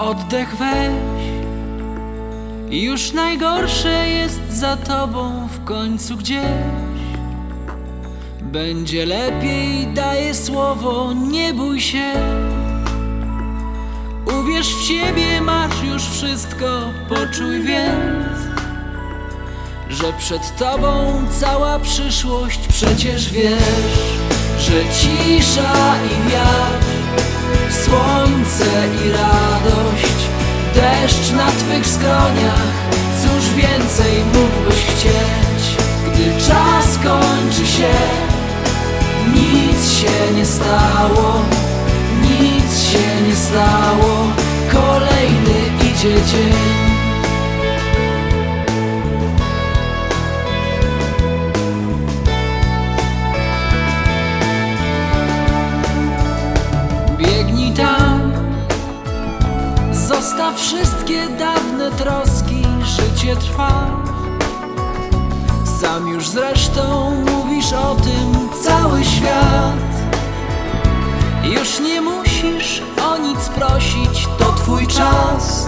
Oddech weź, już najgorsze jest za tobą, w końcu gdzieś będzie lepiej, daję słowo, nie bój się. Uwierz w siebie, masz już wszystko, poczuj więc, że przed tobą cała przyszłość. Przecież wiesz, że cisza i wiatr, słońce i radość, deszcz na twych skroniach, cóż więcej mógłbyś chcieć? Gdy czas kończy się, nic się nie stało, nic się nie stało, kolejny idzie dzień. Biegnij tam, zostaw wszystkie dawne troski, życie trwa. Sam już zresztą mówisz o tym cały świat. Już nie musisz o nic prosić, to twój czas.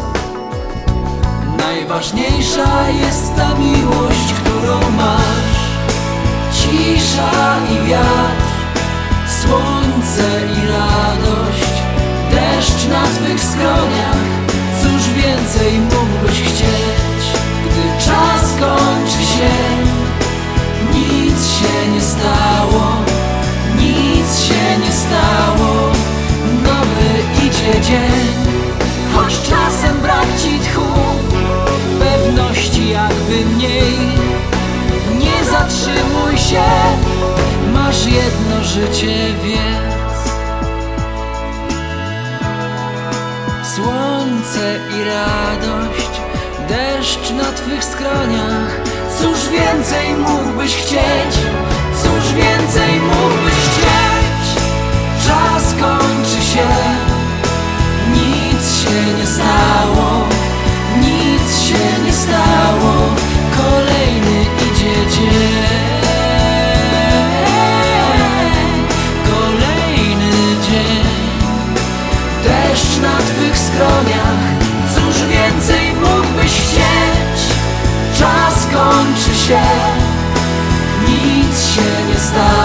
Najważniejsza jest ta miłość, którą masz. Cisza i wiatr, słońce i radość, deszcz na twych skroniach, cóż więcej mógłbyś chcieć? Gdy czas kończy się, nic się nie stało, nic się nie stało, nowy idzie dzień. Choć czasem brak ci tchu, pewności jakby mniej, nie zatrzymuj się, masz jedno życie, wiedz. Słońce i radość, deszcz na twych skroniach, cóż więcej mógłbyś chcieć? Cóż więcej mógłbyś chcieć? Czas kończy się, nic się nie stało, nic się nie stało, kolejny idzie dzień. Kolejny dzień, deszcz na twych skroniach, cóż więcej mógłbyś chcieć? Czas kończy się, nic się nie stało.